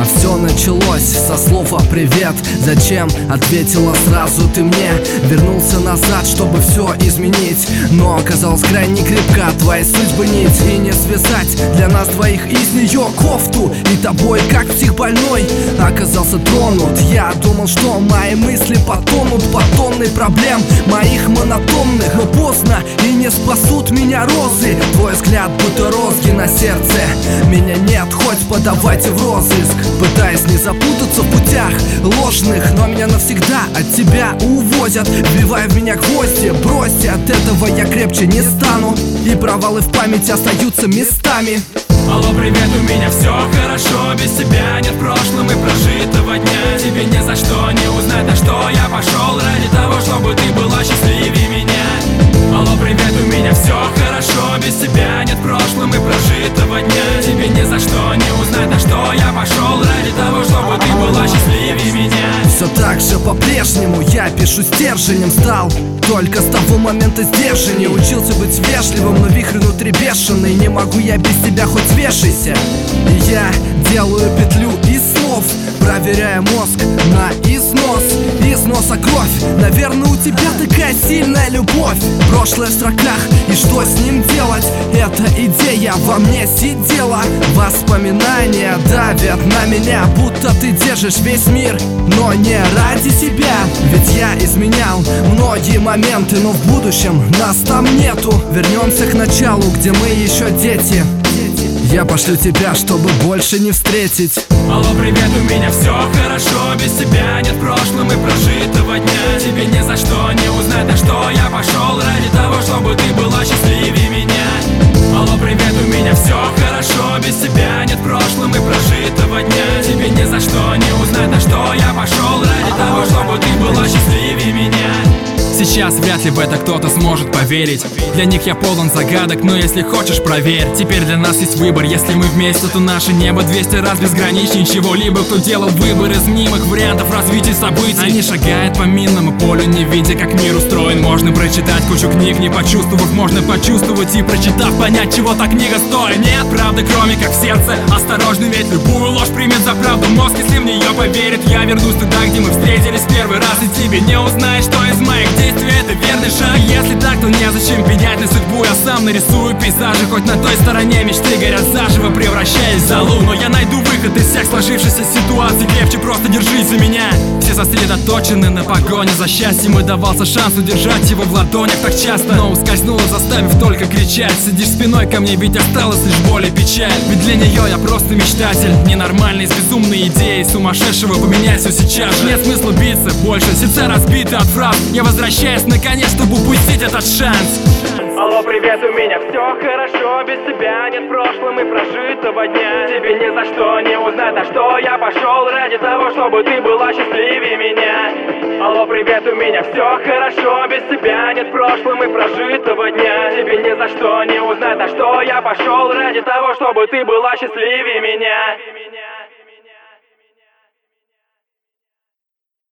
А все началось со слова «привет». Зачем? Ответила сразу ты мне. Вернулся назад, чтобы все изменить, но оказалось крайне крепка твоя судьба нить. И не связать для нас двоих из нее кофту. И тобой, как психбольной, оказался тронут. Я думал, что мои мысли потонут под тонной проблем моих монотонных. Но поздно, и не спасут меня розы. Твой взгляд будто розги на сердце. Меня нет, хоть подавайте в розыск. Пытаясь не запутаться в путях ложных, но меня навсегда от тебя увозят. Вбивая в меня гвозди, бросьте, от этого я крепче не стану. И провалы в памяти остаются местами. Алло, привет, у меня все хорошо. Без тебя нет прошлого и прожитого дня. Тебе ни за что не узнать, на что я пошел ради того, чтобы ты была счастливее меня. Алло, привет, у меня все хорошо. Без тебя нет прошлого и прожитого дня. Тебе ни за что не узнать, на что я пошел ради того, чтобы ты была счастливее меня. Все так же по-прежнему я пишу стержнем. Стал только с того момента сдержаннее. Учился быть вежливым, но вихрь внутри бешеный. Не могу я без тебя, хоть вешайся. И я делаю петлю из слов, проверяя мозг на износ. Из носа кровь. Наверное, у тебя такая сильная любовь. Прошлое в строках, и что с ним делать? Эта идея во мне сидела. Воспоминания давят на меня, будто ты держишь весь мир, но не ради себя. Ведь я изменял многие моменты, но в будущем нас там нету. Вернемся к началу, где мы еще дети. Я пошлю тебя, чтобы больше не встретить. Алло, привет, у меня все хорошо. Без тебя нет прошлого и прожитого дня. Тебе ни за что не узнать, на что я пошел ради того, чтобы ты была счастливее меня. Алло, привет, у меня все хорошо. Без тебя нет прошлого и прожитого дня. Тебе ни за что не узнать, на что я пошел ради того, чтобы ты была счастливее меня. Сейчас вряд ли в это кто-то сможет поверить. Для них я полон загадок, но если хочешь, проверь. Теперь для нас есть выбор, если мы вместе, то наше небо 200 раз безграничнее чего-либо. Кто делал выбор из мнимых вариантов развития событий. Они шагают по минному полю, не видя, как мир устроен. Можно прочитать кучу книг, не почувствовав. Можно почувствовать и прочитав, понять, чего та книга стоит. Нет правды, кроме как в сердце. Осторожно, ведь любую ложь примет за правду мозг. Если в нее поверит, я вернусь туда, где мы встретились в первый раз. И тебе не узнаешь, что из моих действий это верный шаг. Если так, то незачем пенять на судьбу. Я сам нарисую пейзажи, хоть на той стороне мечты горят заживо, превращаясь в золу. Но я найду выход из всех сложившихся ситуаций. Крепче просто держись за меня. Все сосредоточены на погоне за счастьем, и давался шанс удержать его в ладонях так часто, но ускользнула, заставив только кричать. Сидишь спиной ко мне, ведь осталась лишь боль и печаль. Ведь для нее я просто мечтатель, ненормальный, с безумной идеей сумасшедшего поменять все сейчас же. Нет смысла биться больше, сердца разбиты от фраз. Я возвращаюсь наконец, чтобы упустить этот шанс. Алло, привет, у меня все хорошо. Без тебя нет прошлого и прожитого дня. Тебе ни за что не узнать, на что я пошел ради того, чтобы ты была счастливее меня. Алло, привет, у меня все хорошо. Без тебя нет прошлого и прожитого дня. Тебе ни за что не узнать, на что я пошел ради того, чтобы ты была счастливее меня.